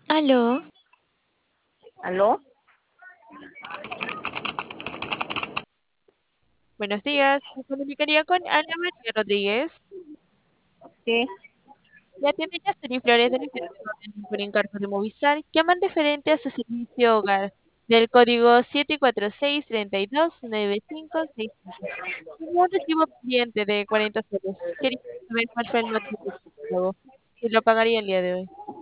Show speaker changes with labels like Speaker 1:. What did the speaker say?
Speaker 1: Aló,
Speaker 2: ¿Aló?
Speaker 1: buenos días. Me comunicaría con Ana María Rodríguez.
Speaker 2: Sí.
Speaker 1: La tienda Yastel Flores de la Ciudad de Orden por encargo de Movistar llaman referente a su servicio hogar del código 746-329565. Tengo un recibo pendiente de 40 soles. Quería saber cuál fue el motivo del pago. Si lo pagaría el día de hoy.